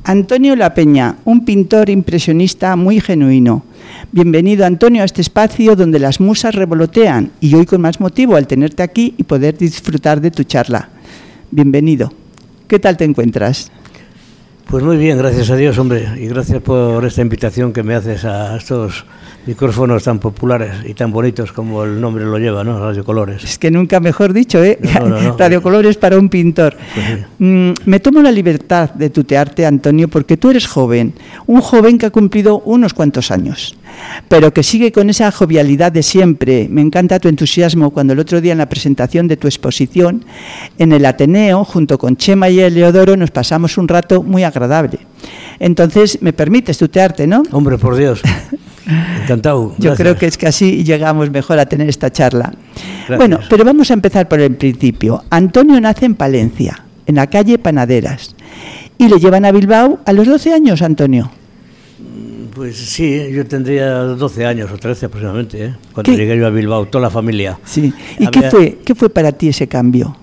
Antonio Lapeña, un pintor impresionista muy genuino. Bienvenido, Antonio, a este espacio donde las musas revolotean y hoy con más motivo al tenerte aquí y poder disfrutar de tu charla. Bienvenido. ¿Qué tal te encuentras? Pues muy bien, gracias a Dios, hombre, y gracias por esta invitación que me haces a estos micrófonos tan populares y tan bonitos como el nombre lo lleva, ¿no? Radio Colores. Es que nunca mejor dicho, ¿eh? No. Radio Colores para un pintor. Pues sí. Me tomo la libertad de tutearte, Antonio, porque tú eres joven, un joven que ha cumplido unos cuantos años, pero que sigue con esa jovialidad de siempre. Me encanta tu entusiasmo cuando el otro día en la presentación de tu exposición en el Ateneo, junto con Chema y Eleodoro, nos pasamos un rato muy agradable. Entonces, me permites tutearte, ¿no? Hombre, por Dios. Encantado. Gracias. Yo creo que es que así llegamos mejor a tener esta charla. Gracias. Bueno, pero vamos a empezar por el principio. Antonio nace en Palencia, en la calle Panaderas, y le llevan a Bilbao a los 12 años, Antonio. Pues sí, yo tendría 12 años o 13 aproximadamente, cuando llegué yo a Bilbao, toda la familia. Sí. ¿Y qué fue para ti ese cambio?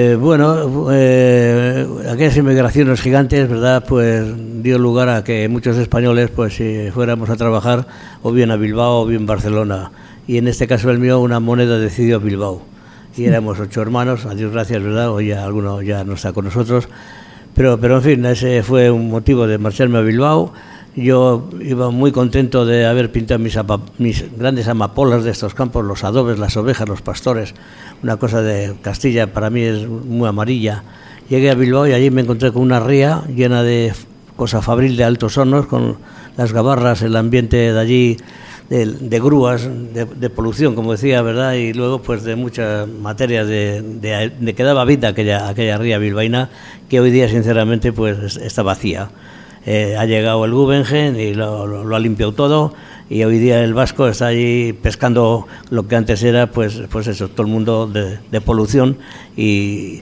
Aquellas inmigraciones gigantes, ¿verdad? Pues dio lugar a que muchos españoles, pues si fuéramos a trabajar o bien a Bilbao o bien Barcelona. Y en este caso el mío, Una Moneda decidió Bilbao. Y éramos 8 hermanos, a Dios gracias, ¿verdad? Hoy ya alguno ya no está con nosotros. Pero en fin, ese fue un motivo de marcharme a Bilbao. Yo iba muy contento de haber pintado mis grandes amapolas de estos campos, los adobes, las ovejas, los pastores. Una cosa de Castilla para mí es muy amarilla. Llegué a Bilbao y allí me encontré con una ría llena de cosa fabril de altos hornos, con las gabarras, el ambiente de allí, de grúas, de polución, como decía, ¿verdad? Y luego pues de muchas materias de que daba vida a aquella ría bilbaína, que hoy día sinceramente pues está vacía. Ha llegado el Guggenheim y lo ha limpiado todo, y hoy día el vasco está allí pescando lo que antes era pues eso, todo el mundo de polución y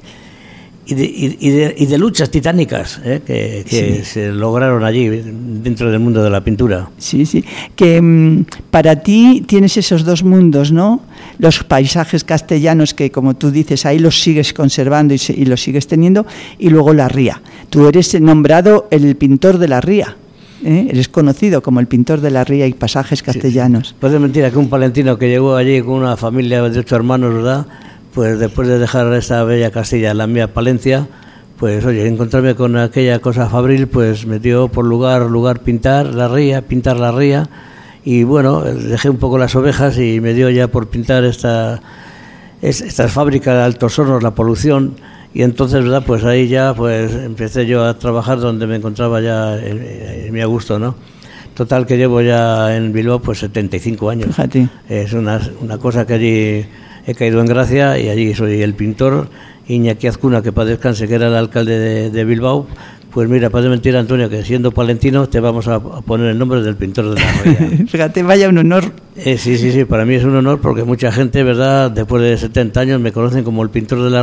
de luchas titánicas que sí, se lograron allí dentro del mundo de la pintura. Sí, que para ti tienes esos dos mundos, ¿no? Los paisajes castellanos que, como tú dices, ahí los sigues conservando y los sigues teniendo, y luego la ría. Tú eres nombrado el pintor de la ría. Eres conocido como el pintor de la ría y pasajes castellanos. Sí. Puede mentira que un palentino que llegó allí con una familia de 8 hermanos, ¿verdad? Pues después de dejar esa bella Castilla, la mía Palencia, pues oye, encontrarme con aquella cosa fabril, pues me dio por lugar pintar la ría, y bueno, dejé un poco las ovejas y me dio ya por pintar estas fábricas de altos hornos, la polución, y entonces, ¿verdad? Pues ahí ya pues empecé yo a trabajar donde me encontraba ya en mi a gusto, ¿no? Total que llevo ya en Bilbao pues 75 años. Fíjate. Es una cosa que allí he caído en gracia, y allí soy el pintor. Iñaki Azcuna, que para descanse, que era el alcalde de Bilbao, pues mira, para de mentir, Antonio, que siendo palentino te vamos a poner el nombre del pintor de la ría. Fíjate, vaya un honor. Sí, para mí es un honor, porque mucha gente, ¿verdad?, después de 70 años me conocen como el pintor de la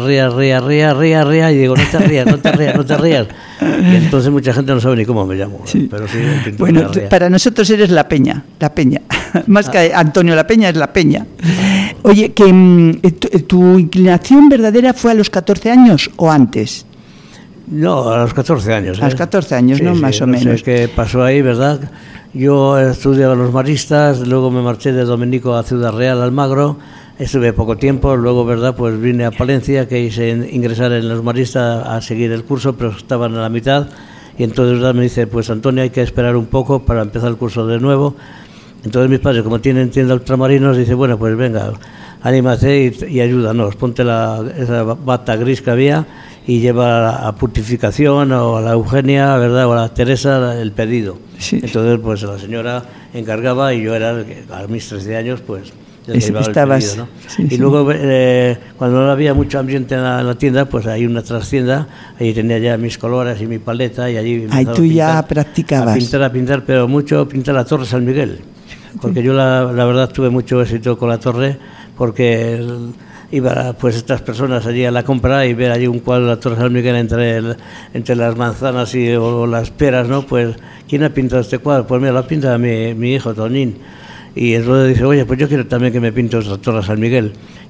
ría, y digo, no te rías. Y entonces mucha gente no sabe ni cómo me llamo, sí. Pero sí, el pintor bueno, de la ría. Para nosotros eres la Peña. Más que Antonio La Peña, es la Peña. Oye, que ¿tu inclinación verdadera fue a los 14 años o antes? No, a los 14 años. A los 14 años, sí, ¿no? Más o menos. No sé qué pasó ahí, ¿verdad? Yo estudiaba los maristas, luego me marché de Domenico a Ciudad Real, Almagro. Estuve poco tiempo, luego, ¿verdad?, pues vine a Palencia, que hice ingresar en los maristas a seguir el curso, pero estaban a la mitad. Y entonces, ¿verdad?, me dice, pues Antonio, hay que esperar un poco para empezar el curso de nuevo. Entonces mis padres, como tienen tienda ultramarinos, dice, bueno, pues venga, anímate y ayúdanos, ponte esa bata gris que había y lleva a Purificación o a la Eugenia, ¿verdad?, o a la Teresa el pedido. Sí. Entonces, pues la señora encargaba y yo era, a mis 13 años, pues ya llevaba el pedido, ¿no? Sí, y luego, cuando no había mucho ambiente en la tienda, pues hay una trastienda, ahí tenía ya mis colores y mi paleta, y allí... Ahí tú ya practicabas. A pintar, pero mucho pintar la Torre San Miguel. Porque yo la verdad tuve mucho éxito con la torre, porque iba pues estas personas allí a la compra y ver allí un cuadro de la Torre San Miguel entre las manzanas o las peras, ¿no? Pues, ¿quién ha pintado este cuadro? Pues mira, lo ha pintado mi hijo Tonín. Y el rodeo dice, oye, pues yo quiero también que me pintes la Torre San Miguel.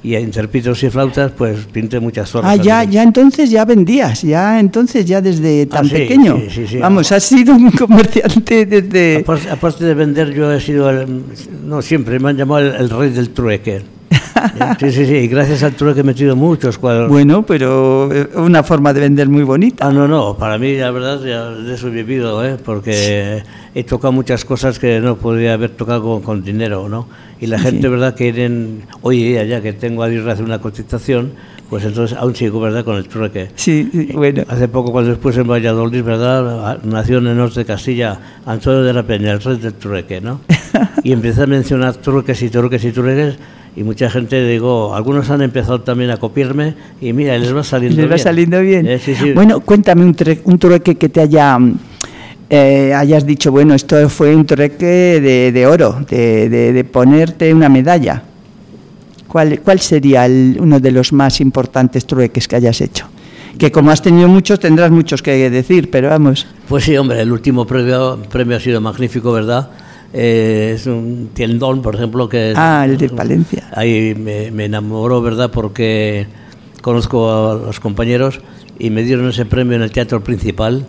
y entre pitos y flautas pues pinté muchas torres. Ah, ya entonces ya vendías, ya desde tan pequeño. Sí. Vamos, has sido un comerciante desde... Aparte de vender, yo he sido, siempre me han llamado el rey del trueque. Sí, y gracias al trueque he metido muchos cuadros. Bueno, pero una forma de vender muy bonita. No, para mí la verdad ya de eso he vivido, porque he tocado muchas cosas que no podría haber tocado con dinero, ¿no? Y la gente, ¿verdad?, que oye, ya que tengo a hacer una cotización, pues entonces aún sigo, ¿verdad?, con el trueque. Sí, bueno. Hace poco, cuando después en Valladolid, ¿verdad?, nació en el norte de Castilla Antonio de la Peña, el rey del trueque, ¿no? Y empecé a mencionar trueques, y mucha gente, digo, algunos han empezado también a copiarme y mira, les va saliendo bien. Les va saliendo bien. Sí. Bueno, cuéntame un trueque que te hayas dicho, bueno, esto fue un trueque de oro, de ponerte una medalla. ¿Cuál sería uno de los más importantes trueques que hayas hecho? Que como has tenido muchos, tendrás muchos que decir, pero vamos. Pues sí, hombre, el último premio ha sido magnífico, ¿verdad? Es un tiendón, por ejemplo, que el de Palencia. Ahí me enamoró, ¿verdad?, porque conozco a los compañeros y me dieron ese premio en el Teatro Principal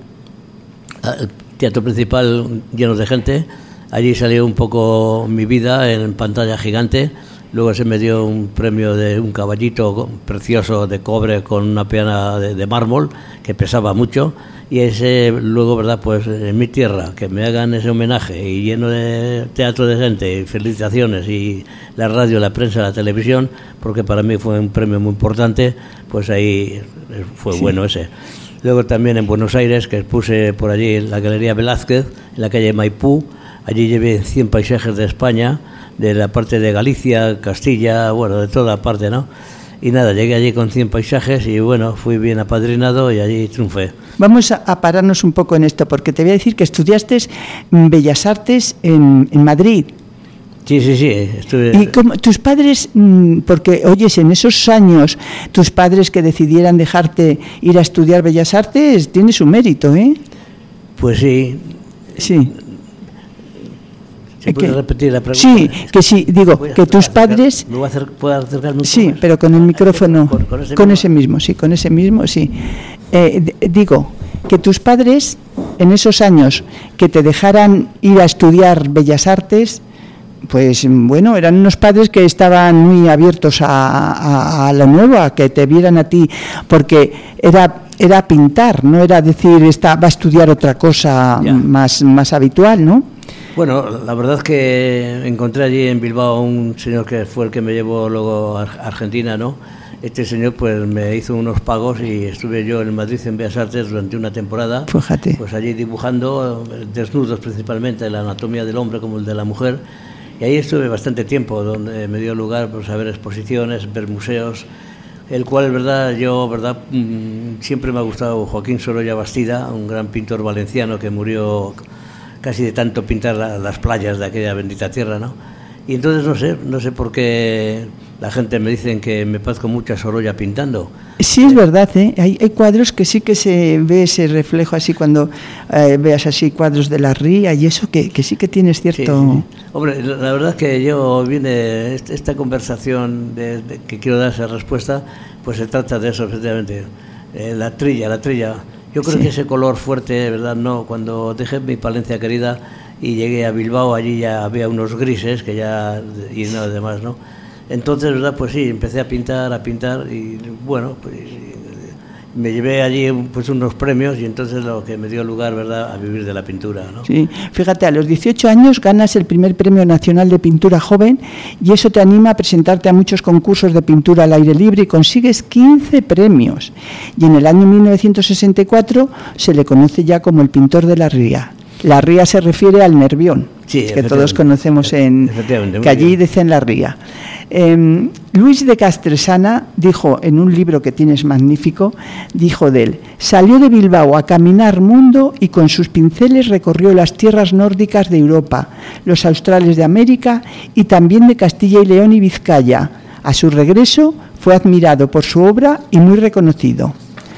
lleno de gente. Allí salió un poco mi vida en pantalla gigante. Luego se me dio un premio de un caballito precioso de cobre con una peana de mármol que pesaba mucho. Y ese, luego, ¿verdad?, pues en mi tierra, que me hagan ese homenaje y lleno de teatro de gente, y felicitaciones, y la radio, la prensa, la televisión, porque para mí fue un premio muy importante, pues ahí fue bueno ese. Luego también en Buenos Aires, que puse por allí en la Galería Velázquez, en la calle Maipú, allí llevé 100 paisajes de España, de la parte de Galicia, Castilla, bueno, de toda parte, ¿no? Y nada, llegué allí con 100 paisajes y bueno, fui bien apadrinado y allí triunfé. Vamos a pararnos un poco en esto, porque te voy a decir que estudiaste Bellas Artes en Madrid. Sí, estuve... ¿Y cómo, tus padres, porque oyes, en esos años, tus padres que decidieran dejarte ir a estudiar Bellas Artes, tiene su mérito, ¿eh? Pues sí. Sí. ¿Puedes repetir la pregunta? Sí, que sí, digo, que tus padres... ¿Puedo acercarme un poco Sí, más? pero con el micrófono, con ese mismo, sí. Digo, que tus padres, en esos años, que te dejaran ir a estudiar Bellas Artes, pues bueno, eran unos padres que estaban muy abiertos a lo nuevo, a que te vieran a ti, porque era pintar, no era decir, va a estudiar otra cosa más habitual, ¿no? Bueno, la verdad es que encontré allí en Bilbao un señor que fue el que me llevó luego a Argentina, ¿no? Este señor pues me hizo unos pagos y estuve yo en Madrid en Bellas Artes durante una temporada. Fíjate. Pues allí dibujando desnudos principalmente, la anatomía del hombre como el de la mujer. Y ahí estuve bastante tiempo, donde me dio lugar pues, a ver exposiciones, ver museos, el cual, verdad, siempre me ha gustado Joaquín Sorolla Bastida, un gran pintor valenciano que murió casi de tanto pintar las playas de aquella bendita tierra, ¿no? Y entonces no sé por qué la gente me dicen que me parezco mucho a Sorolla pintando. Sí, es verdad, ¿eh? Hay cuadros que sí que se ve ese reflejo así cuando veas así cuadros de la ría y eso que sí que tienes cierto... Sí. Hombre, la verdad es que yo viene esta conversación que quiero dar esa respuesta, pues se trata de eso, efectivamente. La trilla. Yo creo que ese color fuerte, ¿verdad? No, cuando dejé mi Palencia querida y llegué a Bilbao, allí ya había unos grises que ya y nada demás, ¿no? Entonces, ¿verdad? Pues sí, empecé a pintar y bueno, pues me llevé allí pues unos premios y entonces lo que me dio lugar, ¿verdad?, a vivir de la pintura, ¿no? Sí, fíjate, a los 18 años ganas el primer Premio Nacional de Pintura Joven y eso te anima a presentarte a muchos concursos de pintura al aire libre y consigues 15 premios. Y en el año 1964 se le conoce ya como el pintor de la ría. La ría se refiere al Nervión, que todos conocemos que allí dicen la ría. Luis de Castresana dijo en un libro que tienes magnífico, dijo de él: salió de Bilbao a caminar mundo y con sus pinceles recorrió las tierras nórdicas de Europa, los australes de América y también de Castilla y León y Vizcaya. A su regreso fue admirado por su obra y muy reconocido.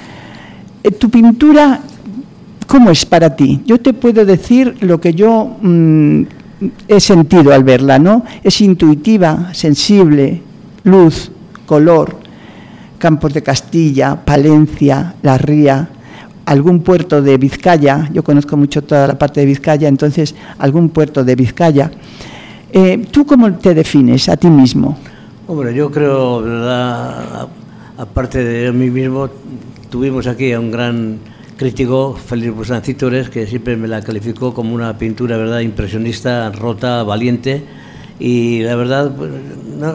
Tu pintura, ¿cómo es para ti? Yo te puedo decir lo que yo he sentido al verla, ¿no? Es intuitiva, sensible, luz, color, Campos de Castilla, Palencia, La Ría, algún puerto de Vizcaya, yo conozco mucho toda la parte de Vizcaya, entonces algún puerto de Vizcaya. ¿Tú cómo te defines a ti mismo? Hombre, yo creo, verdad, aparte de mí mismo, tuvimos aquí a un gran crítico, Félix Busan-Cítores, que siempre me la calificó como una pintura, verdad, impresionista, rota, valiente, y la verdad, pues, no,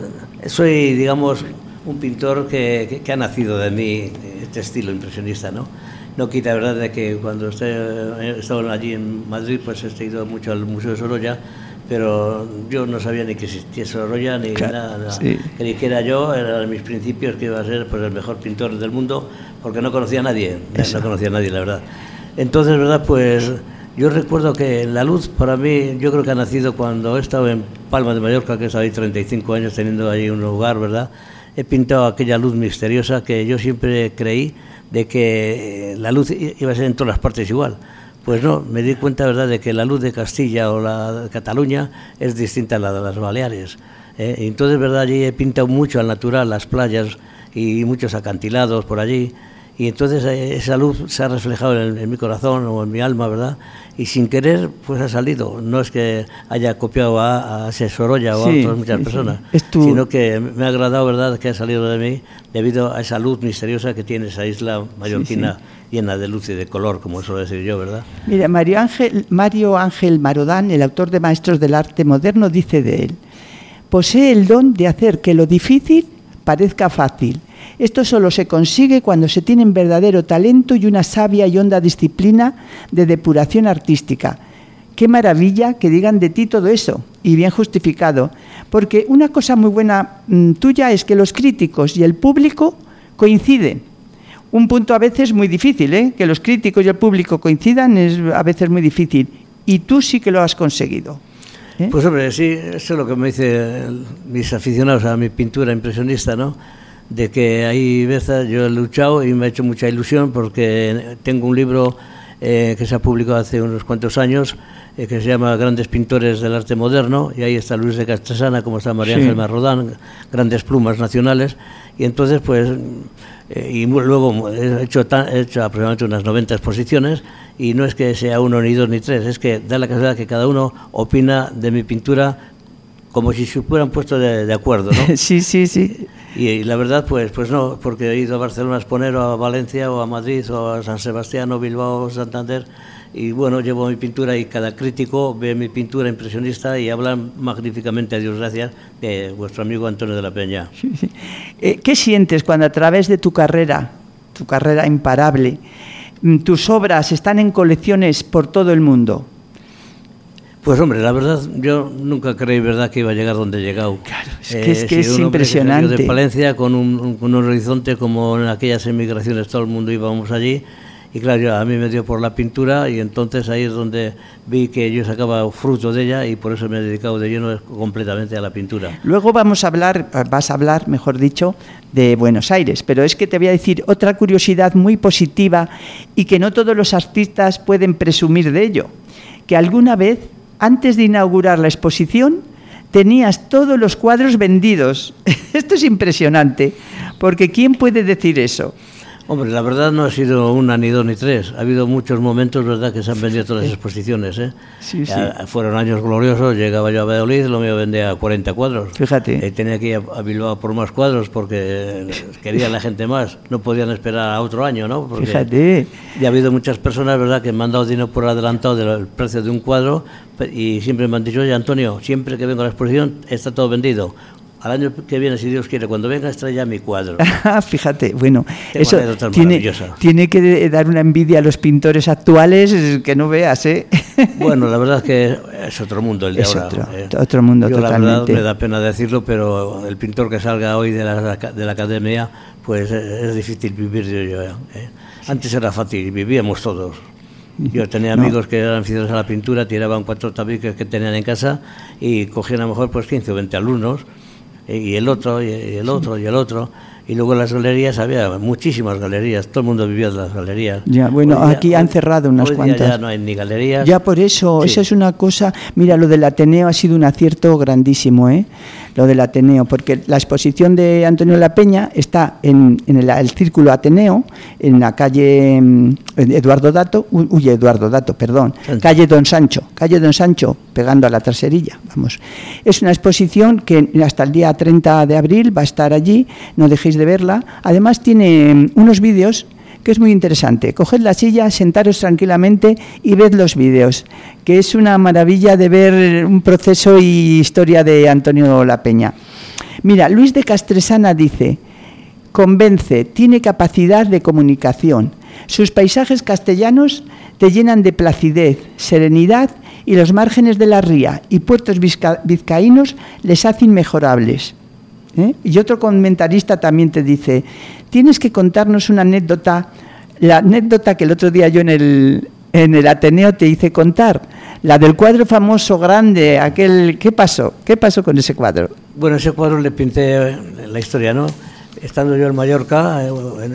soy, digamos, un pintor que ha nacido de mí, este estilo impresionista, ¿no? No quita, verdad, de que cuando he estado allí en Madrid, pues he ido mucho al Museo de Sorolla, pero yo no sabía ni que existía Sorolla ni nada. Sí. Creí que era yo, eran mis principios, que iba a ser pues el mejor pintor del mundo, porque no conocía a nadie, no conocía a nadie, la verdad. Entonces, verdad, pues yo recuerdo que la luz para mí, yo creo que ha nacido cuando he estado en Palma de Mallorca, que he estado ahí 35 años teniendo ahí un lugar, verdad. He pintado aquella luz misteriosa que yo siempre creí de que la luz iba a ser en todas las partes igual. Pues no, me di cuenta, verdad, de que la luz de Castilla o la de Cataluña es distinta a la de las Baleares. Entonces, verdad, allí he pintado mucho al natural, las playas y muchos acantilados por allí. Y entonces esa luz se ha reflejado en mi corazón o en mi alma, ¿verdad? Y sin querer, pues ha salido. No es que haya copiado a ese Sorolla o a otras muchas personas, sino que me ha agradado, ¿verdad?, que ha salido de mí debido a esa luz misteriosa que tiene esa isla mallorquina, llena de luz y de color, como suelo decir yo, ¿verdad? Mira, Mario Ángel Marodán, el autor de Maestros del Arte Moderno, dice de él: posee el don de hacer que lo difícil parezca fácil. Esto solo se consigue cuando se tienen verdadero talento y una sabia y honda disciplina de depuración artística. Qué maravilla que digan de ti todo eso, y bien justificado, porque una cosa muy buena tuya es que los críticos y el público coinciden. Un punto a veces muy difícil, que los críticos y el público coincidan es a veces muy difícil, y tú sí que lo has conseguido. Pues hombre, sí, eso es lo que me dicen mis aficionados a mi pintura impresionista, ¿no? De que hay veces yo he luchado y me ha hecho mucha ilusión porque tengo un libro que se ha publicado hace unos cuantos años que se llama Grandes Pintores del Arte Moderno, y ahí está Luis de Castresana, como está María Ángel Marodán, grandes plumas nacionales, y entonces pues y luego he hecho aproximadamente unas 90 exposiciones, y no es que sea uno ni dos ni tres, es que da la casualidad que cada uno opina de mi pintura como si se hubieran puesto de acuerdo, ¿no? Sí. Y la verdad, pues no, porque he ido a Barcelona a exponer, o a Valencia, o a Madrid, o a San Sebastián, o Bilbao, o Santander, y bueno, llevo mi pintura y cada crítico ve mi pintura impresionista y habla magníficamente, a Dios gracias, de vuestro amigo Antonio de la Peña. Sí. ¿Qué sientes cuando a través de tu carrera imparable, tus obras están en colecciones por todo el mundo? Pues hombre, la verdad, yo nunca creí, verdad, que iba a llegar donde he llegado. Claro, es que es impresionante. Que de Palencia con un horizonte como en aquellas emigraciones, todo el mundo íbamos allí, y claro, a mí me dio por la pintura, y entonces ahí es donde vi que yo sacaba fruto de ella, y por eso me he dedicado de lleno completamente a la pintura. Luego vas a hablar, mejor dicho, de Buenos Aires, pero es que te voy a decir otra curiosidad muy positiva y que no todos los artistas pueden presumir de ello, que alguna vez, antes de inaugurar la exposición, tenías todos los cuadros vendidos. Esto es impresionante, porque ¿quién puede decir eso? Hombre, la verdad no ha sido una, ni dos, ni tres. Ha habido muchos momentos, verdad, que se han vendido todas las exposiciones, ¿eh? Sí. Fueron años gloriosos, llegaba yo a Valladolid, lo mío vendía 40 cuadros. Fíjate. Tenía que ir a Bilbao por más cuadros porque quería la gente más. No podían esperar a otro año, ¿no? Porque fíjate. Ya ha habido muchas personas, verdad, que me han dado dinero por adelantado del precio de un cuadro, y siempre me han dicho: oye, Antonio, siempre que vengo a la exposición está todo vendido. Al año que viene, si Dios quiere, cuando venga, trae ya mi cuadro. Fíjate, bueno, eso tiene que dar una envidia a los pintores actuales que no veas, ¿eh? Bueno, la verdad es que es otro mundo el de es ahora. Otro mundo yo, totalmente. La verdad, me da pena decirlo, pero el pintor que salga hoy de la academia, pues es difícil vivir de ello. Antes era fácil, vivíamos todos. Yo tenía amigos que eran aficionados a la pintura, tiraban 4 tabiques que tenían en casa y cogían a lo mejor pues 15 o 20 alumnos, y el otro, y el otro, y el otro. Y luego en las galerías había muchísimas galerías, todo el mundo vivía en las galerías. Ya, bueno, Hoy día, aquí han cerrado unas hoy cuantas. Ya no hay ni galerías. Ya por eso, Sí. esa es una cosa. Mira, lo del Ateneo ha sido un acierto grandísimo, ¿eh? Lo del Ateneo, porque la exposición de Antonio La Peña está en el Círculo Ateneo, en la calle Eduardo Dato, calle Don Sancho, pegando a la Traserilla, vamos. Es una exposición que hasta el día 30 de abril va a estar allí, no dejéis de verla. Además tiene unos vídeos que es muy interesante. Coged la silla, sentaros tranquilamente y ved los vídeos, que es una maravilla de ver un proceso y historia de Antonio La Peña. Mira, Luis de Castresana dice: convence, tiene capacidad de comunicación. Sus paisajes castellanos te llenan de placidez, serenidad, y los márgenes de la ría y puertos vizcaínos les hacen inmejorables. Y otro comentarista también te dice: tienes que contarnos una anécdota, la anécdota que el otro día yo en el Ateneo te hice contar, la del cuadro famoso grande, aquel. ¿Qué pasó con ese cuadro? Bueno, ese cuadro le pinté la historia, ¿no? Estando yo en Mallorca,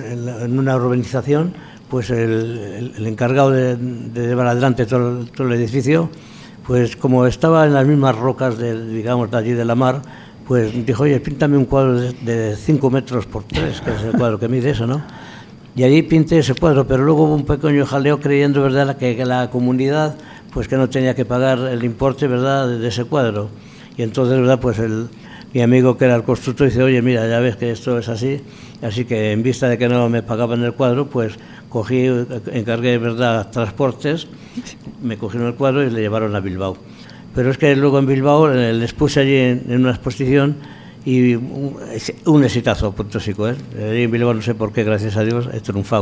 en una urbanización, pues el encargado de llevar adelante todo el edificio, pues como estaba en las mismas rocas de allí de la mar, pues dijo: oye, píntame un cuadro de 5 metros por 3, que es el cuadro que mide eso, ¿no? Y allí pinté ese cuadro, pero luego hubo un pequeño jaleo creyendo, ¿verdad?, que la comunidad, pues que no tenía que pagar el importe, ¿verdad?, de ese cuadro. Y entonces, ¿verdad?, pues mi amigo, que era el constructor, dice: oye, mira, ya ves que esto es así que en vista de que no me pagaban el cuadro, pues encargué, ¿verdad?, transportes, me cogieron el cuadro y le llevaron a Bilbao. Pero es que luego en Bilbao le expuse allí en una exposición, y un exitazo puntósico, ¿eh? Allí en Bilbao, no sé por qué, gracias a Dios, he triunfado.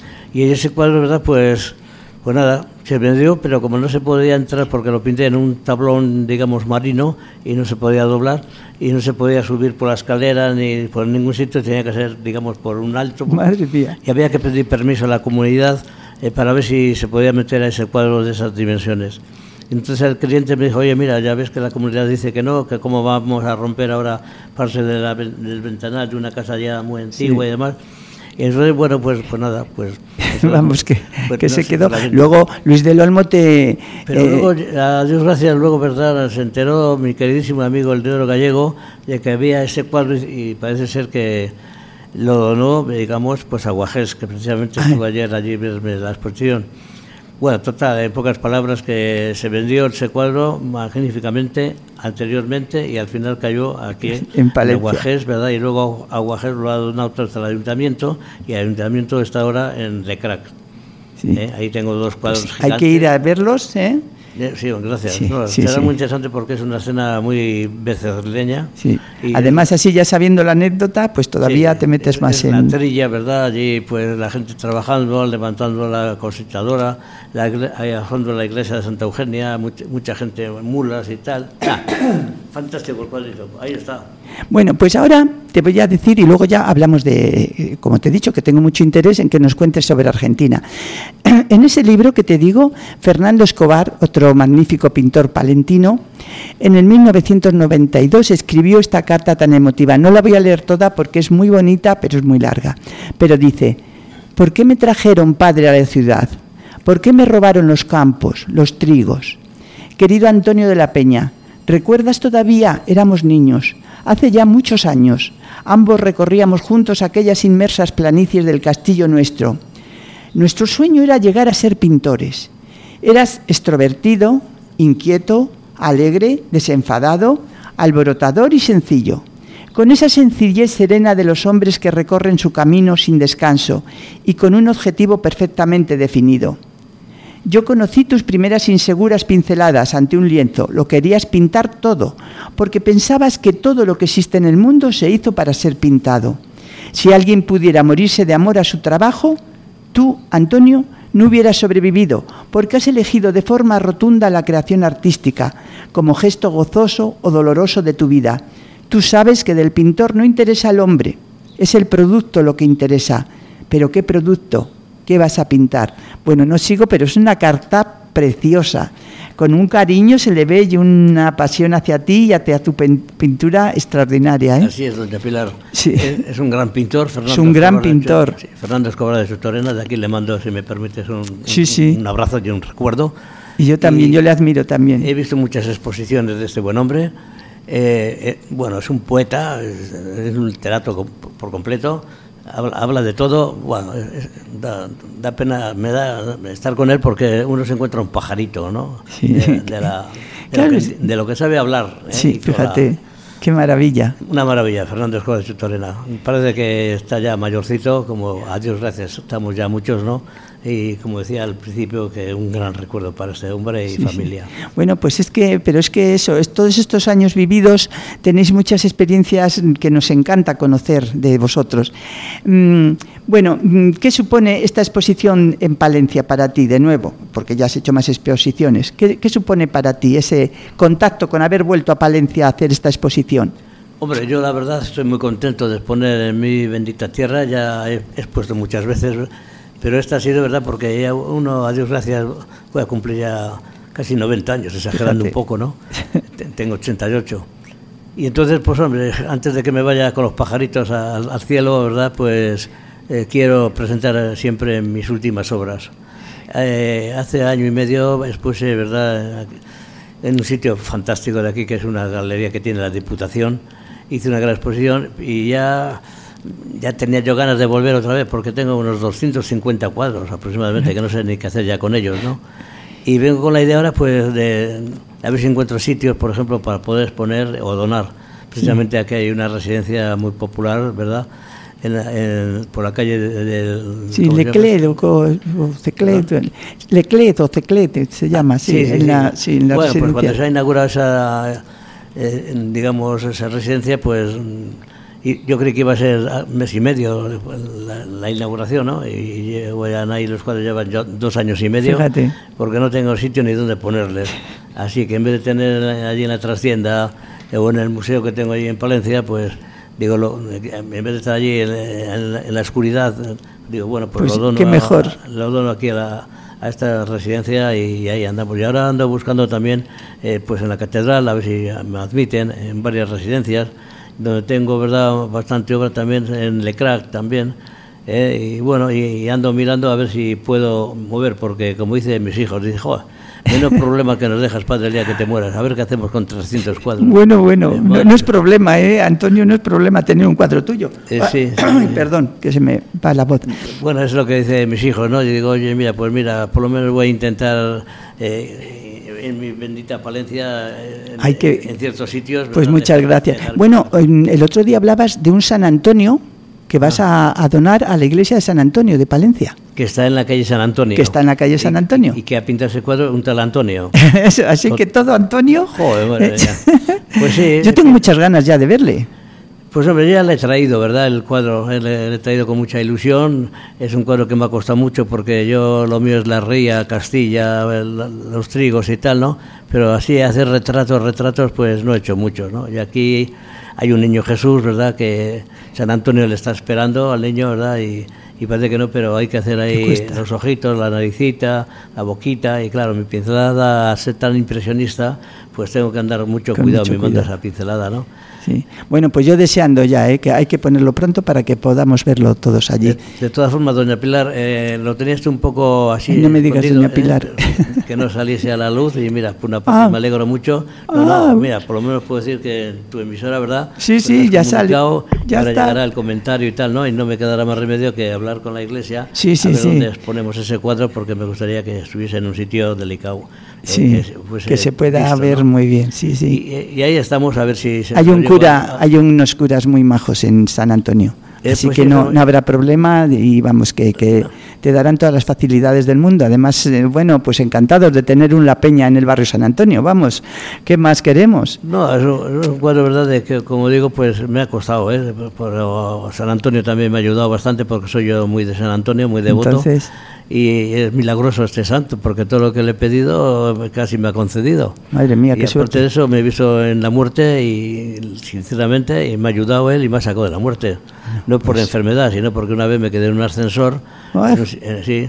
Y ese cuadro, ¿verdad?, pues nada, se vendió, pero como no se podía entrar porque lo pinté en un tablón, digamos, marino, y no se podía doblar, y no se podía subir por la escalera ni por ningún sitio, tenía que ser, digamos, por un alto. Madre mía. Y había que pedir permiso a la comunidad para ver si se podía meter a ese cuadro de esas dimensiones. Entonces el cliente me dijo: oye, mira, ya ves que la comunidad dice que no, que cómo vamos a romper ahora parte del ventanal de una casa ya muy antigua, sí, y demás. Y entonces, bueno, pues nada, pues vamos, que no se sé, quedó. Luego Luis del Olmo Pero luego, a Dios gracias, luego, ¿verdad?, se enteró mi queridísimo amigo el Deodoro Gallego de que había ese cuadro, y parece ser que lo donó, digamos, pues a Guajés, que precisamente estuvo ayer allí en la exposición. Bueno, total, en pocas palabras, que se vendió ese cuadro magníficamente anteriormente, y al final cayó aquí en Guajés, ¿verdad? Y luego a Guajés lo ha donado hasta el ayuntamiento, y el ayuntamiento está ahora en Lecrac. Sí. Ahí tengo 2 cuadros pues gigantes. Hay que ir a verlos, ¿eh? Sí, gracias. Sí, no, sí, será sí. muy interesante porque es una escena muy becerrileña. Sí. Además, así ya sabiendo la anécdota, pues todavía te metes más en... la trilla, ¿verdad? Allí, pues la gente trabajando, levantando la cosechadora, ahí a fondo la iglesia de Santa Eugenia, mucha gente, mulas y tal. Fantástico el cuadrito, ahí está. Bueno, pues ahora te voy a decir, y luego ya hablamos de, como te he dicho, que tengo mucho interés en que nos cuentes sobre Argentina. En ese libro que te digo, Fernando Escobar, otro magnífico pintor palentino, en el 1992 escribió esta carta tan emotiva. No la voy a leer toda porque es muy bonita, pero es muy larga. Pero dice: ¿por qué me trajeron, padre, a la ciudad? ¿Por qué me robaron los campos, los trigos? Querido Antonio de la Peña, ¿recuerdas todavía? Éramos niños. Hace ya muchos años, ambos recorríamos juntos aquellas inmersas planicies del castillo nuestro. Nuestro sueño era llegar a ser pintores. Eras extrovertido, inquieto, alegre, desenfadado, alborotador y sencillo, con esa sencillez serena de los hombres que recorren su camino sin descanso y con un objetivo perfectamente definido. Yo conocí tus primeras inseguras pinceladas ante un lienzo. Lo querías pintar todo, porque pensabas que todo lo que existe en el mundo se hizo para ser pintado. Si alguien pudiera morirse de amor a su trabajo, tú, Antonio, no hubieras sobrevivido, porque has elegido de forma rotunda la creación artística, como gesto gozoso o doloroso de tu vida. Tú sabes que del pintor no interesa al hombre, es el producto lo que interesa. ¿Pero qué producto? ¿Qué vas a pintar? Bueno, no sigo, pero es una carta preciosa, con un cariño se le ve y una pasión hacia ti y hacia tu pintura extraordinaria, ¿eh? Así es, doña Pilar. Sí. Es un gran pintor, Fernando. Es un gran pintor. Sí, Fernando Escobar de Sutorena, de aquí le mando, si me permites, sí. un abrazo y un recuerdo. Y yo también, yo le admiro también. He visto muchas exposiciones de este buen hombre. Bueno, es un poeta, es un literato por completo. Habla de todo. Bueno, da pena, me da estar con él porque uno se encuentra un pajarito, ¿no? Sí. De lo que sabe hablar. Sí, fíjate, qué maravilla. Una maravilla, Fernando Escobar de Sutorena. Parece que está ya mayorcito, como a Dios gracias, estamos ya muchos, ¿no? Y como decía al principio, que un gran recuerdo para este hombre y familia. Sí. Bueno, pues pero es que eso, todos estos años vividos tenéis muchas experiencias que nos encanta conocer de vosotros. Bueno, ¿qué supone esta exposición en Palencia para ti, de nuevo? Porque ya has hecho más exposiciones. ¿Qué supone para ti ese contacto con haber vuelto a Palencia a hacer esta exposición? Hombre, yo la verdad estoy muy contento de exponer en mi bendita tierra. Ya he expuesto muchas veces, pero esta ha sido verdad porque ya uno, a Dios gracias, voy a cumplir ya casi 90 años, exagerando un poco, ¿no? Tengo 88. Y entonces, pues hombre, antes de que me vaya con los pajaritos al cielo, ¿verdad? Pues quiero presentar siempre mis últimas obras. Hace año y medio expuse, ¿verdad?, en un sitio fantástico de aquí, que es una galería que tiene la Diputación. Hice una gran exposición y ya tenía yo ganas de volver otra vez porque tengo unos 250 cuadros aproximadamente que no sé ni qué hacer ya con ellos, ¿no? Y vengo con la idea ahora pues de a ver si encuentro sitios, por ejemplo, para poder exponer o donar. Precisamente aquí hay una residencia muy popular, ¿verdad?, por la calle del... Sí, Leclet o Ceclet se llama, sí. En la bueno, pues cuando se ha inaugurado esa, digamos, esa residencia, pues yo creí que iba a ser mes y medio la inauguración, ¿no? Y vayan ahí los cuadros llevan 2 años y medio. Fíjate. Porque no tengo sitio ni dónde ponerles. Así que en vez de tener allí en la trastienda o en el museo que tengo allí en Palencia, pues digo, en vez de estar allí en la oscuridad, digo, bueno, pues lo dono, qué mejor. Lo dono aquí a esta residencia y ahí andamos. Y ahora ando buscando también, pues en la catedral, a ver si me admiten, en varias residencias, donde tengo, verdad, bastante obra también, en Lecrac también. Y bueno, y ando mirando a ver si puedo mover, porque como dicen mis hijos, dicen, joder, menos problema que nos dejas, padre, el día que te mueras. A ver qué hacemos con 300 cuadros. Bueno, no es problema, Antonio, no es problema tener un cuadro tuyo. Sí. Perdón, que se me va la voz. Bueno, es lo que dicen mis hijos, ¿no? Yo digo, oye, mira, por lo menos voy a intentar en mi bendita Palencia, en ciertos sitios. Pues muchas gracias. Bueno, el otro día hablabas de un San Antonio que vas a donar a la iglesia de San Antonio de Palencia. Que está en la calle San Antonio. Que está en la calle San Antonio. Y que ha pintado ese cuadro un tal Antonio. Así que todo Antonio. Joder, bueno, ya. Pues sí. Yo tengo muchas ganas ya de verle. Pues hombre, ya le he traído, ¿verdad? El cuadro, le he traído con mucha ilusión. Es un cuadro que me ha costado mucho porque lo mío es la ría, Castilla, los trigos y tal, ¿no? Pero así hacer retratos, pues no he hecho muchos, ¿no? Y aquí hay un niño Jesús, ¿verdad?, que San Antonio le está esperando al niño, ¿verdad? Y parece que no, pero hay que hacer ahí los ojitos, la naricita, la boquita, y claro, mi pincelada, a ser tan impresionista, pues tengo que andar mucho cuidado, me manda esa pincelada, ¿no? Sí. Bueno, pues yo deseando ya, que hay que ponerlo pronto para que podamos verlo todos allí. De todas formas, doña Pilar, lo tenías un poco así... No me digas, doña Pilar. Que no saliese a la luz, y mira, por una parte me alegro mucho. Mira, por lo menos puedo decir que tu emisora, ¿verdad? Sí, ya sale. Ya ahora está. Llegará el comentario y tal, ¿no? Y no me quedará más remedio que hablar con la iglesia, a ver dónde ponemos ese cuadro, porque me gustaría que estuviese en un sitio delicado. Que se pueda visto, ver, ¿no? Muy bien, sí. Y ahí estamos, a ver si... Hay unos curas muy majos en San Antonio, así pues que no habrá problema, y vamos, que te darán todas las facilidades del mundo. Además, bueno, pues encantados de tener La Peña en el barrio San Antonio, vamos, ¿qué más queremos? No, es un cuadro, ¿verdad?, de que, como digo, pues me ha costado, pero San Antonio también me ha ayudado bastante, porque soy yo muy de San Antonio, muy devoto. Entonces... Y es milagroso este santo, porque todo lo que le he pedido casi me ha concedido. Madre mía, qué suerte. Y aparte de eso, me he visto en la muerte y, sinceramente, y me ha ayudado él y me ha sacado de la muerte. No por enfermedad, sino porque una vez me quedé en un ascensor,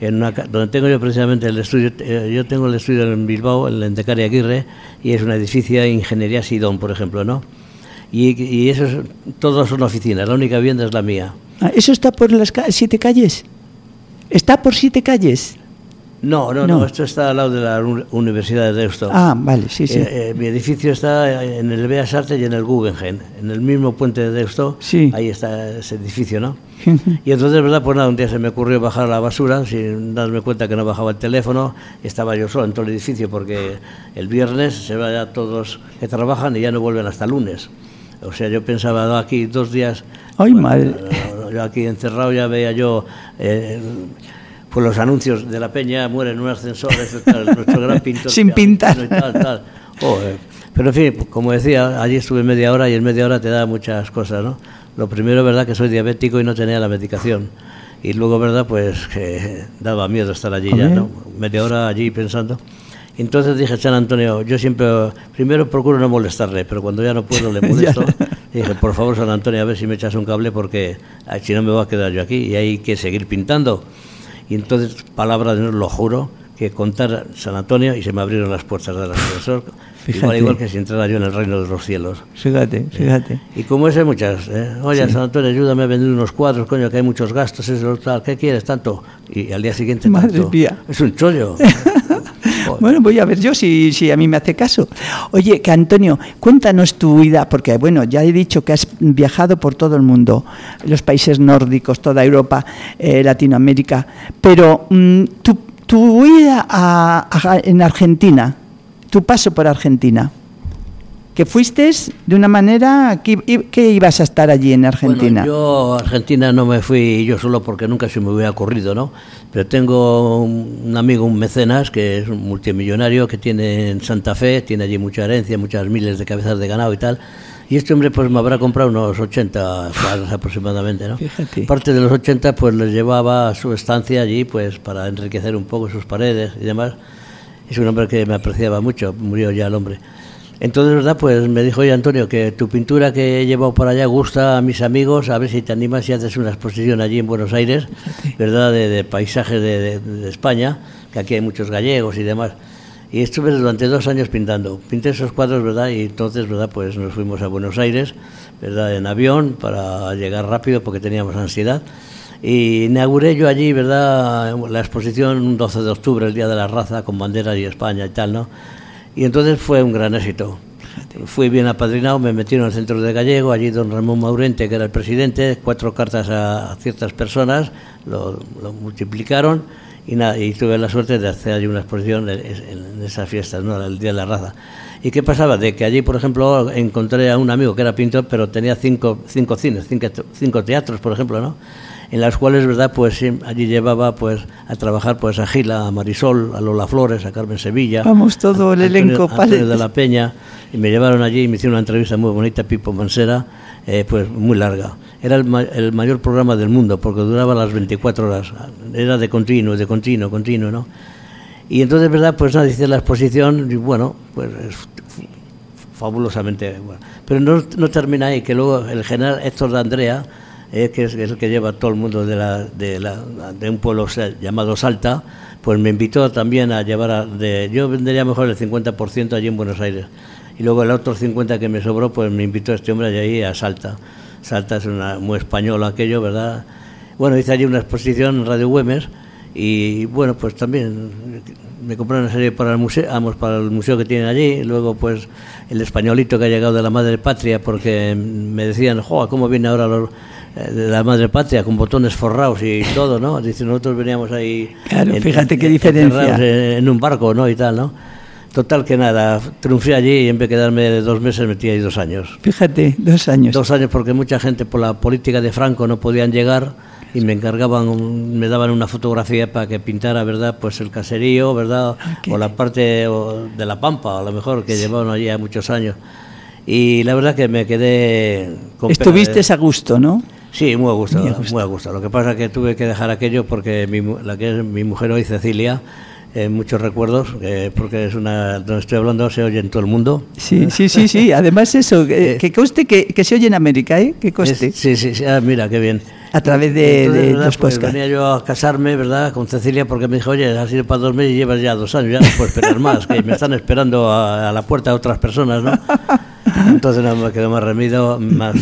donde tengo yo precisamente el estudio. Yo tengo el estudio en Bilbao, en Lehendakari Aguirre, y es un edificio de Ingeniería Sidón, por ejemplo, ¿no? Y eso todos son oficinas, la única vivienda es la mía. ¿Eso está por las 7 calles? ¿Está por 7 calles? No, esto está al lado de la Universidad de Deusto. Ah, vale, sí. Mi edificio está en el Bellas Artes y en el Guggenheim, en el mismo puente de Deusto. Sí. Ahí está ese edificio, ¿no? Y entonces, ¿verdad? Pues nada, un día se me ocurrió bajar la basura sin darme cuenta que no bajaba el teléfono. Estaba yo solo en todo el edificio porque el viernes se van ya todos que trabajan y ya no vuelven hasta el lunes. O sea, yo pensaba, no, aquí 2 días... ¡Ay, madre! Yo aquí encerrado ya veía yo... pues los anuncios de la Peña, muere en un ascensor, nuestro gran pintor. Sin pintar. Y tal. Pero en fin, como decía, allí estuve media hora y en media hora te da muchas cosas, ¿no? Lo primero, verdad, que soy diabético y no tenía la medicación. Y luego, verdad, pues que daba miedo estar allí ya, ¿no? Media hora allí pensando. Entonces dije, San Antonio, yo siempre, primero procuro no molestarle, pero cuando ya no puedo le molesto. Y dije, por favor, San Antonio, a ver si me echas un cable porque si no me voy a quedar yo aquí y hay que seguir pintando. Y entonces, palabra de Dios, lo juro, que contar San Antonio y se me abrieron las puertas del ascensor, igual que si entrara yo en el reino de los cielos. Fíjate. Y como ese, muchas. Oye, sí. San Antonio, ayúdame a vender unos cuadros, coño, que hay muchos gastos, eso, tal, ¿qué quieres tanto? Y al día siguiente, madre tanto. Mía. Es un chollo. Bueno, voy a ver yo si a mí me hace caso. Oye, que Antonio, cuéntanos tu vida, porque bueno, ya he dicho que has viajado por todo el mundo, los países nórdicos, toda Europa, Latinoamérica, pero tu vida en Argentina, tu paso por Argentina, que fuiste de una manera que ibas a estar allí en Argentina. Bueno, yo a Argentina no me fui yo solo porque nunca se me hubiera ocurrido, ¿no? Pero tengo un amigo, un mecenas, que es un multimillonario, que tiene en Santa Fe, tiene allí mucha herencia, muchas miles de cabezas de ganado y tal. Y este hombre pues me habrá comprado unos 80 cuadros aproximadamente, ¿no? Fíjate. Parte de los 80 pues les llevaba a su estancia allí pues para enriquecer un poco sus paredes y demás. Es un hombre que me apreciaba mucho, murió ya el hombre. Entonces, ¿verdad? Pues me dijo, oye, Antonio, que tu pintura que he llevado para allá gusta a mis amigos, a ver si te animas y haces una exposición allí en Buenos Aires, ¿verdad? De paisajes de España, que aquí hay muchos gallegos y demás. Y estuve durante 2 años pintando. Pinté esos cuadros, ¿verdad? Y entonces, ¿verdad? Pues nos fuimos a Buenos Aires, ¿verdad? En avión, para llegar rápido porque teníamos ansiedad. Y inauguré yo allí, ¿verdad? La exposición un 12 de octubre, el Día de la Raza, con banderas y España y tal, ¿no? Y entonces fue un gran éxito. Fui bien apadrinado, me metieron al centro de Gallego, allí don Ramón Maurente, que era el presidente, 4 cartas a ciertas personas, lo multiplicaron y tuve la suerte de hacer allí una exposición en esas fiestas, ¿no? El Día de la Raza. ¿Y qué pasaba? De que allí, por ejemplo, encontré a un amigo que era pintor, pero tenía 5 cines, 5 teatros, por ejemplo, ¿no? En las cuales, ¿verdad? Pues allí llevaba pues a trabajar pues a Gila, a Marisol, a Lola Flores, a Carmen Sevilla. Vamos, todo el elenco. Antonio de la Peña, y me llevaron allí y me hicieron una entrevista muy bonita, Pipo Mansera, pues muy larga. Era el mayor programa del mundo porque duraba las 24 horas. Era de continuo, ¿no? Y entonces, ¿verdad? Pues nada, hice la exposición y bueno, pues fabulosamente bueno. Pero no termina ahí, que luego el general Héctor de Andrea, que es el que lleva todo el mundo de un pueblo llamado Salta, pues me invitó también a llevar yo vendería mejor el 50% allí en Buenos Aires, y luego el otro 50% que me sobró, pues me invitó este hombre de ahí a Salta. Salta es muy español aquello, ¿verdad? Bueno, hice allí una exposición en Radio Güemes, y bueno, pues también me compré una serie para el museo que tienen allí. Luego pues el españolito que ha llegado de la madre patria, porque me decían, ¡joder, cómo viene ahora de la madre patria, con botones forrados y todo, ¿no? Dice, nosotros veníamos ahí... Claro, fíjate qué diferencia. En un barco, ¿no? Y tal, ¿no? Total que nada, triunfé allí y en vez de quedarme de 2 meses metí ahí 2 años. Fíjate, 2 años. 2 años porque mucha gente por la política de Franco no podían llegar y me daban una fotografía para que pintara, ¿verdad? Pues el caserío, ¿verdad? Okay. O la parte de la Pampa, a lo mejor, que llevaban allí a muchos años. Y la verdad que me quedé... Estuviste a gusto, ¿no? Sí, muy a gusto. Lo que pasa es que tuve que dejar aquello porque la que es mi mujer hoy, Cecilia, muchos recuerdos, porque es donde estoy hablando se oye en todo el mundo. Sí. Además eso, que conste que se oye en América, ¿eh? Que conste. Sí. Mira, qué bien. a través Entonces, de ¿verdad? los Pues podcasts. venía yo a casarme, ¿verdad?, con Cecilia, porque me dijo, oye, has ido para 2 meses y llevas ya 2 años, ya no puedo esperar más, que me están esperando a la puerta otras personas, ¿no? Entonces no me quedó más remedio,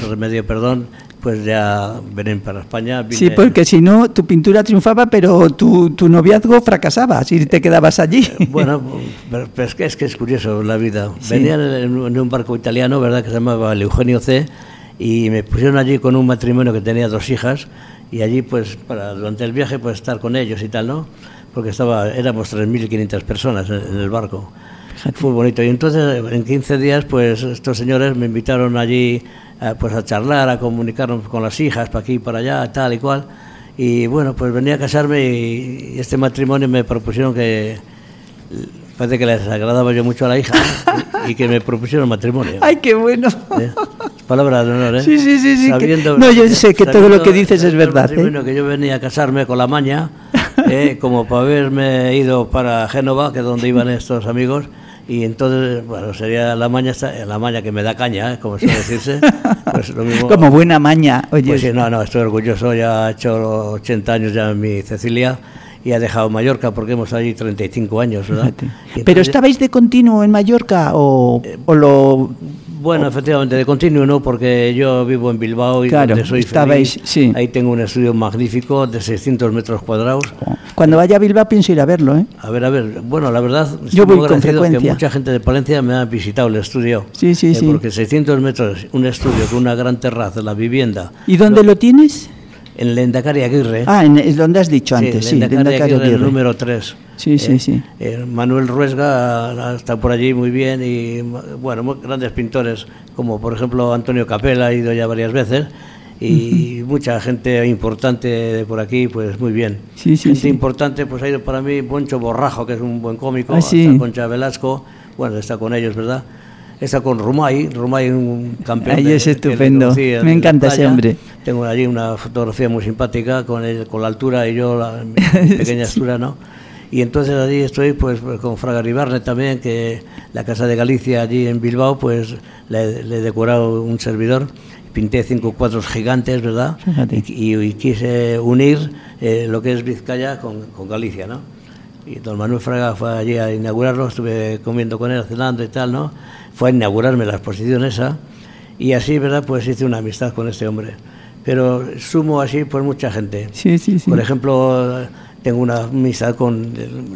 pues ya venir para España. Sí, porque si no, tu pintura triunfaba, pero tu noviazgo fracasaba, si te quedabas allí. Bueno, pero es que es curioso la vida. Sí. Venía en un barco italiano, ¿verdad?, que se llamaba el Eugenio C., y me pusieron allí con un matrimonio que tenía 2 hijas, y allí, pues, durante el viaje, pues, estar con ellos y tal, ¿no? Porque éramos 3.500 personas en el barco. Fíjate. Fue bonito. Y entonces, en 15 días, pues, estos señores me invitaron allí, pues, a charlar, a comunicarnos con las hijas, para aquí y para allá, tal y cual. Y bueno, pues venía a casarme y este matrimonio me propusieron que... Parece que les agradaba yo mucho a la hija y que me propusieron matrimonio. ¡Ay, qué bueno! Palabra de honor, ¿eh? Sí. Sabiendo, No, yo sé que todo lo que dices es verdad. Que yo venía a casarme con la maña, como para haberme ido para Génova, que es donde iban estos amigos, y entonces, bueno, sería la maña que me da caña, como suele decirse. Pues lo mismo, como buena maña, oye. Pues sí, no, estoy orgulloso, ya he hecho 80 años ya en mi Cecilia, y ha dejado Mallorca porque hemos allí 35 años, ¿verdad? Entonces, ¿pero estabais de continuo en Mallorca o lo...? Bueno, efectivamente, de continuo no, porque yo vivo en Bilbao y claro, donde soy feliz. Sí. Ahí tengo un estudio magnífico de 600 metros cuadrados. Cuando vaya a Bilbao pienso ir a verlo, ¿eh? A ver, bueno, la verdad, yo voy con que frecuencia. Mucha gente de Palencia me ha visitado el estudio. Sí. Porque 600 metros, un estudio con una gran terraza, la vivienda. ¿Y dónde lo tienes? En Lehendakari Aguirre. Es donde has dicho antes, sí. Lehendakari Aguirre, el número 3. Sí. Manuel Ruesga está por allí muy bien y, bueno, grandes pintores, como por ejemplo Antonio Capella, ha ido ya varias veces, y mucha gente importante de por aquí, pues muy bien. Gente importante, pues ha ido para mí Poncho Borrajo, que es un buen cómico, está Concha Velasco, bueno, está con ellos, ¿verdad? Está con Rumay, un campeón. Ahí es estupendo, me encanta ese hombre. Tengo allí una fotografía muy simpática con la altura y yo mi pequeña altura, ¿no? Y entonces allí estoy pues con Fraga Ribarne también, que la Casa de Galicia allí en Bilbao, pues le he decorado un servidor, pinté 5 cuadros gigantes, ¿verdad? Y quise unir lo que es Vizcaya con Galicia, ¿no? Y don Manuel Fraga fue allí a inaugurarlo, estuve comiendo con él, cenando y tal, ¿no? Fue a inaugurarme la exposición esa, y así, ¿verdad?, pues hice una amistad con este hombre. Pero sumo así pues mucha gente. Sí. Por ejemplo, tengo una amistad con,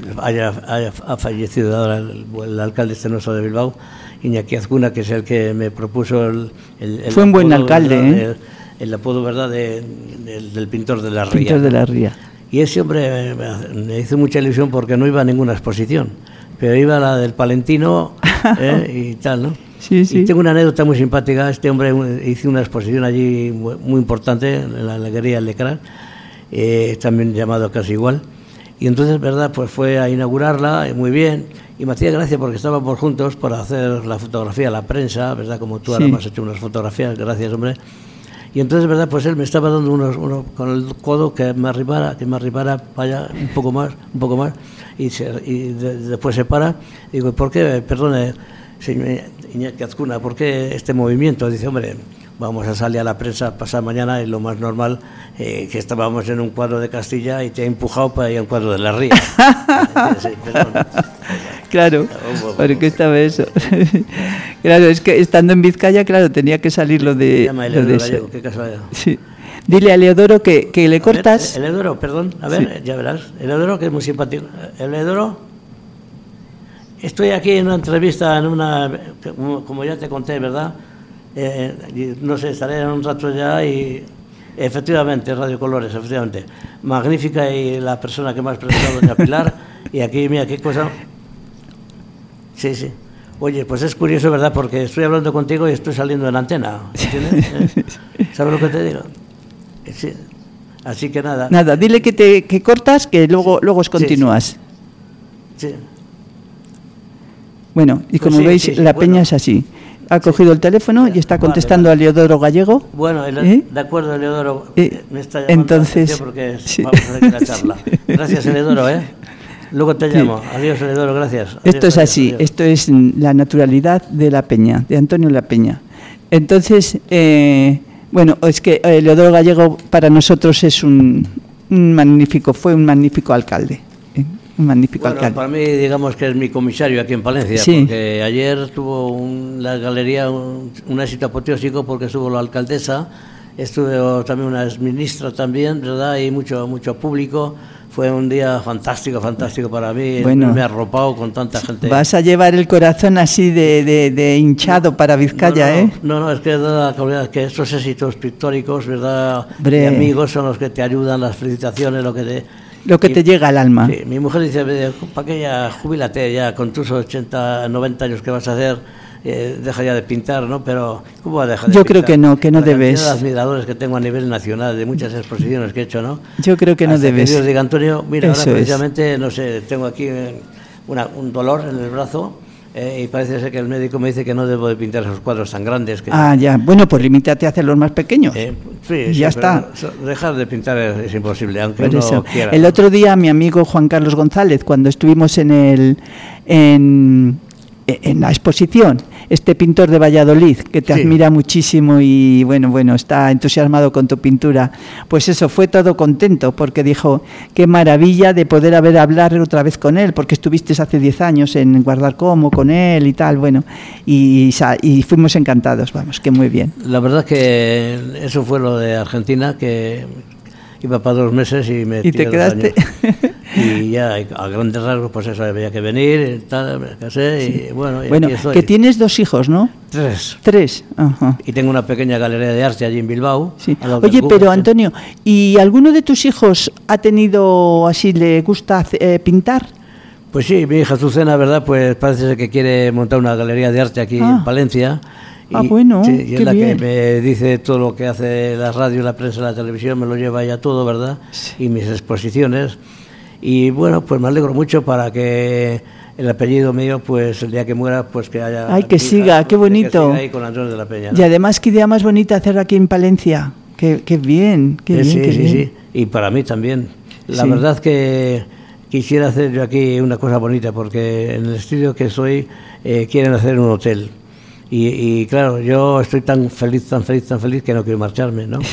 ha fallecido ahora el alcalde nuestro de Bilbao, Iñaki Azcuna, que es el que me propuso el fue un buen alcalde, ¿verdad? El apodo, ¿verdad?, del pintor de la Ría. Pintor de la Ría. Y ese hombre me hizo mucha ilusión porque no iba a ninguna exposición, pero iba a la del Palentino y tal, ¿no? Sí. Y tengo una anécdota muy simpática. Este hombre hizo una exposición allí muy importante en la Alegría del Lecrán, también llamado casi igual. Y entonces, ¿verdad?, pues fue a inaugurarla, muy bien, y me hacía gracia porque estábamos juntos para hacer la fotografía a la prensa, ¿verdad?, como tú ahora me has hecho unas fotografías, gracias, hombre. Y entonces, ¿verdad?, pues él me estaba dando uno con el codo que me arribara para allá un poco más, y después se para. Digo, ¿por qué, perdone, señor Iñaki Azcuna, por qué este movimiento? Dice, hombre, vamos a salir a la prensa pasado mañana y lo más normal, que estábamos en un cuadro de Castilla y te ha empujado para ir a un cuadro de la Ría. Claro, porque estaba eso. Claro, es que estando en Vizcaya, claro, tenía que salir lo de eso. Gallego, qué casualidad. Sí. Dile a Leodoro que le cortas. Eleodoro, perdón, a ver, ya verás. Eleodoro, que es muy simpático. Eleodoro, estoy aquí en una entrevista, como ya te conté, ¿verdad? No sé, estaré en un rato ya y... Efectivamente, Radio Colores, efectivamente. Magnífica, y la persona que me has presentado, doña Pilar. Y aquí, mira, qué cosa... Sí. Oye, pues es curioso, ¿verdad? Porque estoy hablando contigo y estoy saliendo en la antena, ¿entiendes? ¿Sabes lo que te digo? Sí. Así que nada. Nada, dile que cortas, que luego os continúas. Sí. Bueno, y como veis, la peña es así. Ha cogido el teléfono y está contestando a Leodoro Gallego. Bueno, de acuerdo, Leodoro, me está llamando entonces, porque vamos a hacer la charla. Gracias, Leodoro, Luego te llamo. Adiós, Eleodoro, gracias. Esto es así, esto es la naturalidad de la peña, de Antonio La Peña. Entonces, Bueno, es que Leodoro Gallego para nosotros es fue un magnífico alcalde. Un magnífico alcalde. Para mí, digamos que es mi comisario aquí en Palencia, sí. Porque ayer tuvo la galería un éxito apoteósico porque estuvo la alcaldesa, estuvo también una exministra también, ¿verdad? Y mucho público. Fue un día fantástico para mí. Bueno, me ha arropado con tanta gente. Vas a llevar el corazón así de hinchado para Vizcaya, No, es que da la casualidad que estos éxitos pictóricos, ¿verdad? De amigos son los que te ayudan, las felicitaciones, lo que te llega al alma. Sí, mi mujer dice, ¿para qué ya jubílate ya con tus 80, 90 años que vas a hacer? Deja ya de pintar, ¿no? Pero ¿cómo va a dejar de pintar? Yo creo que no debes. Las admiradores que tengo a nivel nacional de muchas exposiciones que he hecho, ¿no? Yo creo que no debes. Que Dios diga, Antonio, mira, ahora precisamente, no sé, tengo aquí un dolor en el brazo y parece ser que el médico me dice que no debo de pintar esos cuadros tan grandes. Ya. Bueno, pues limítate a hacerlos más pequeños. Sí, ya está. Dejar de pintar es imposible, aunque uno quiera. El otro día mi amigo Juan Carlos González, cuando estuvimos en la exposición, este pintor de Valladolid que te admira muchísimo y bueno, está entusiasmado con tu pintura, pues eso, fue todo contento porque dijo, qué maravilla de poder hablar otra vez con él, porque estuviste hace 10 años en Guardarcommo con él y tal, bueno, y fuimos encantados, vamos, que muy bien. La verdad que eso fue lo de Argentina, que iba para 2 meses y me tiré ¿Y te quedaste? 2 años. Y ya a grandes rasgos, pues eso, había que venir, tal, me casé y bueno, aquí estoy. Que tienes 2 hijos, ¿no? 3. Ajá. Y tengo una pequeña galería de arte allí en Bilbao. Sí. Oye, pero Antonio, ¿y alguno de tus hijos ha tenido, así, le gusta pintar? Pues sí, mi hija Azucena, ¿verdad? Pues parece ser que quiere montar una galería de arte aquí en Palencia. Bueno, sí, y es la bien. Que me dice todo lo que hace la radio, la prensa, la televisión, me lo lleva ella todo, ¿verdad? Sí. Y mis exposiciones. Y bueno, pues me alegro mucho para que el apellido mío, pues el día que muera, pues que haya... ¡Ay, que siga! ¡Qué bonito! Que siga ahí con Antonio de la Peña, ¿no? Y además, qué idea más bonita hacer aquí en Palencia. ¡Qué bien! ¡Qué bien! Sí. Y para mí también. La verdad que quisiera hacer yo aquí una cosa bonita, porque en el estudio que soy quieren hacer un hotel. Y claro, yo estoy tan feliz que no quiero marcharme, ¿no?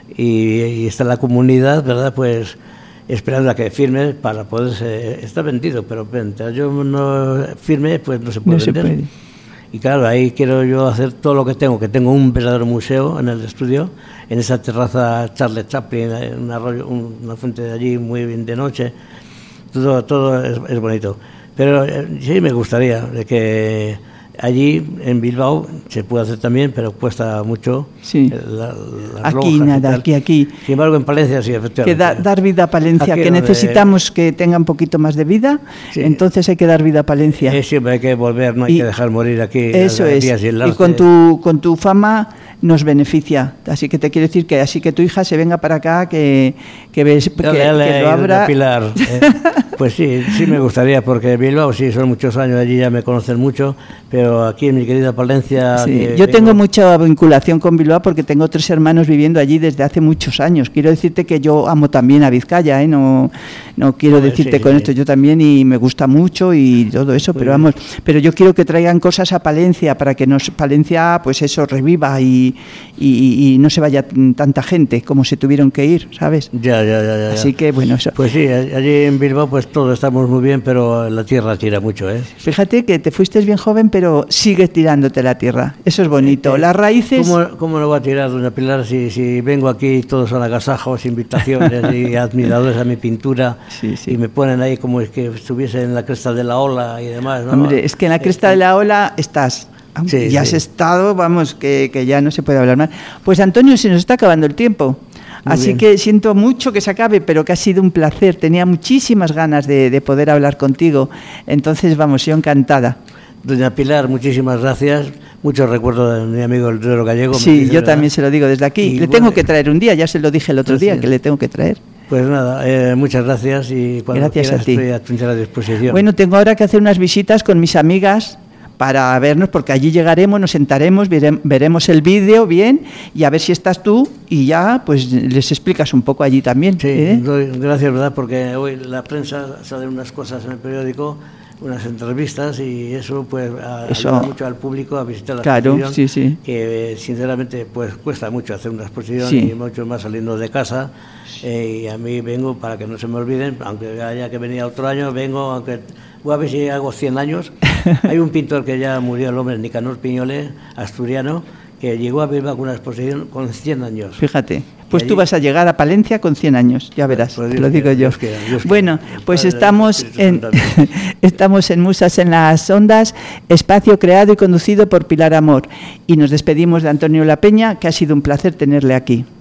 Y está la comunidad, ¿verdad? Pues esperando a que firme para poder... Está vendido, pero mientras yo no firme, pues no se puede vender. Y claro, ahí quiero yo hacer todo lo que tengo un verdadero museo en el estudio, en esa terraza Charles Chaplin, un arroyo, una fuente de allí muy bien de noche, todo es bonito. Pero sí me gustaría de que allí en Bilbao se puede hacer también, pero cuesta mucho. Sí. Aquí nada, aquí. Sin embargo, en Palencia sí, efectivamente. Que dar vida a Palencia, aquí que necesitamos que tenga un poquito más de vida, entonces hay que dar vida a Palencia. Siempre hay que volver, no hay que dejar morir aquí. Eso es, y con tu fama nos beneficia, así que te quiero decir que así que tu hija se venga para acá, que lo abra. Pilar, pues sí me gustaría, porque Bilbao sí, son muchos años allí, ya me conocen mucho, pero aquí en mi querida Palencia... Sí, yo tengo mucha vinculación con Bilbao porque tengo 3 hermanos viviendo allí desde hace muchos años. Quiero decirte que yo amo también a Vizcaya, no quiero decirte con esto, yo también, y me gusta mucho y todo eso, pero vamos, pero yo quiero que traigan cosas a Palencia para que Palencia, pues eso, reviva y no se vaya tanta gente como se tuvieron que ir, ¿sabes? Ya. Así que bueno, eso. Pues sí, allí en Bilbao pues todos estamos muy bien, pero la tierra tira mucho, ¿eh? Fíjate que te fuiste bien joven, pero sigues tirándote la tierra. Eso es bonito. Las raíces... ¿Cómo lo va a tirar, doña Pilar, si vengo aquí todos son agasajos, invitaciones y admiradores a mi pintura y me ponen ahí como es que estuviese en la cresta de la ola y demás, ¿no? Hombre, es que en la cresta de la ola estás... ya has estado, vamos, que ya no se puede hablar más. Pues Antonio, se nos está acabando el tiempo. Así que siento mucho que se acabe, pero que ha sido un placer. Tenía muchísimas ganas de poder hablar contigo. Entonces, vamos, yo encantada. Doña Pilar, muchísimas gracias. Muchos recuerdos de mi amigo el Leodoro Gallego. Sí, yo también se lo digo desde aquí. Le tengo que traer un día, ya se lo dije el otro día, que le tengo que traer. Pues nada, muchas gracias y cuando quieras estoy a tu entera disposición. Bueno, tengo ahora que hacer unas visitas con mis amigas para vernos, porque allí llegaremos, nos sentaremos, veremos el vídeo bien y a ver si estás tú y ya pues les explicas un poco allí también. Sí, doy gracias, ¿verdad? Porque hoy la prensa salen unas cosas en el periódico unas entrevistas y eso pues ayuda mucho al público a visitar la exposición, sí. que sinceramente pues cuesta mucho hacer una exposición y mucho más saliendo de casa, y a mí vengo para que no se me olviden, aunque haya que venir otro año, vengo, aunque voy a ver si hago 100 años. Hay un pintor que ya murió, el hombre, Nicanor Piñole, asturiano, que llegó a Bilbao con una exposición con 100 años. Fíjate, pues tú vas a llegar a Palencia con 100 años, ya verás, pues te lo digo yo. Dios quiera. Bueno, pues estamos en Musas en las Ondas, espacio creado y conducido por Pilar Amor. Y nos despedimos de Antonio La Peña, que ha sido un placer tenerle aquí.